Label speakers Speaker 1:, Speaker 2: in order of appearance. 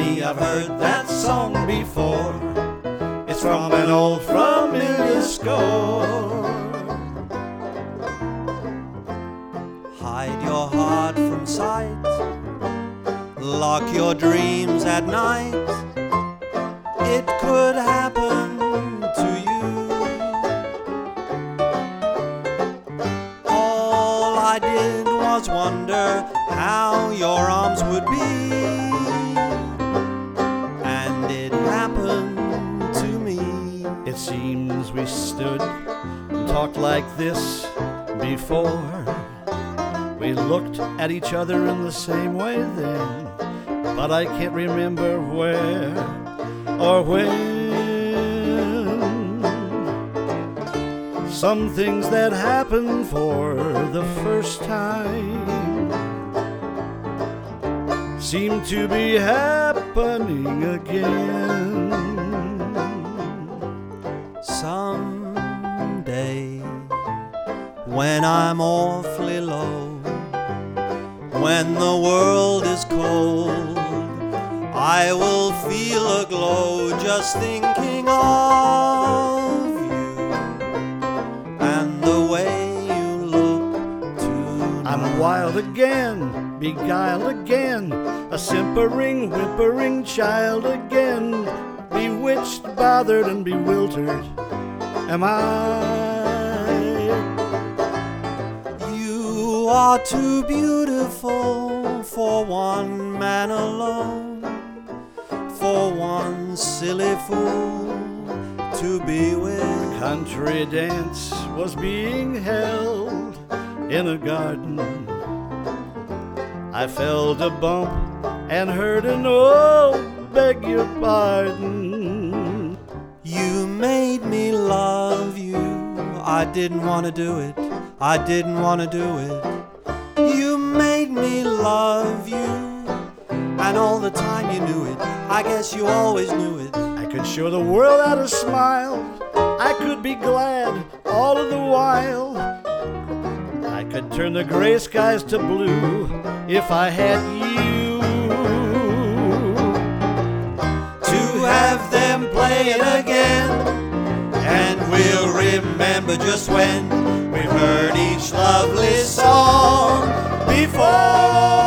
Speaker 1: me, I've heard that song before. It's from an old familiar score. Hide your heart from sight, lock your dreams at night. It could happen to you. All I did was wonder how your arms would be, and it happened to me.
Speaker 2: It seems we stood and talked like this before. We looked at each other in the same way then, but I can't remember where or when. Some things that happen for the first time seem to be happening again.
Speaker 1: Someday, when I'm awfully low, when the world is cold, I will feel a glow just thinking of you and the way you look tonight.
Speaker 2: I'm wild again, beguiled again, a simpering, whimpering child again, bewitched, bothered, and bewildered am I.
Speaker 1: You are too beautiful for one man alone, for one silly fool to be with.
Speaker 2: A country dance was being held in a garden. I felt a bump and heard an "oh, beg your pardon."
Speaker 1: You made me love you. I didn't want to do it. I didn't want to do it. You made me love you, and all the time you knew it. I guess you always knew it.
Speaker 2: I could show the world how to smile. I could be glad all of the while. I could turn the gray skies to blue if I had you.
Speaker 1: To have them play it again, and we'll remember just when we've heard each lovely song before.